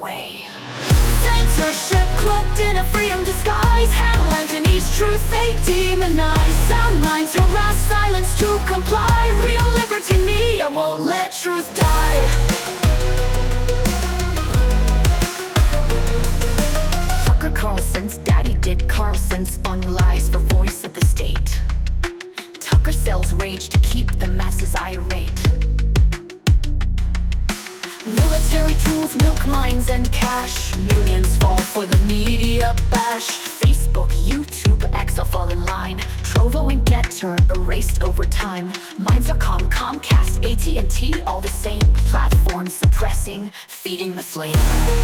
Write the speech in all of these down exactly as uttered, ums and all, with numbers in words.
way. Censorship cloaked in a freedom disguise, headlines in each truth they demonize. Sound minds harass silence to comply. Real liberty media won't let truth die. Tucker Carlson's daddy did Carlson, spun lies for voice of the state. Tucker sells rage to keep the masses irate. Military tools, milk mines and cash. Millions fall for the media bash. Facebook, YouTube, X all fall in line. Trovo and Getter erased over time. Minds.com, Comcast, A T and T, all the same. Platforms suppressing, feeding the flame.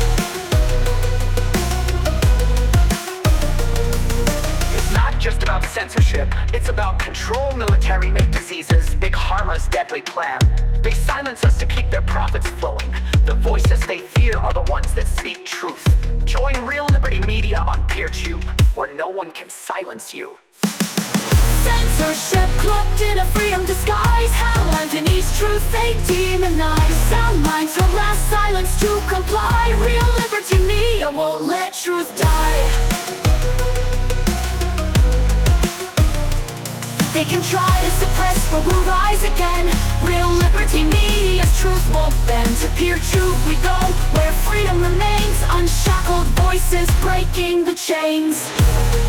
It's not just about censorship, it's about control. Military make diseases, Big Pharma's deadly plan. They silence us to keep their profits flowing. The voices they fear are the ones that speak truth. Join Real Liberty Media on PeerTube, where no one can silence you. Censorship cloaked in a freedom disguise, headlines in each truth they demonize. Sound minds harass silence to comply. Real liberty media won't let truth die. They can try to suppress, but we'll rise again. Real liberty media's truth won't bend. To PeerTube we go, where freedom remains. Unshackled voices breaking the chains.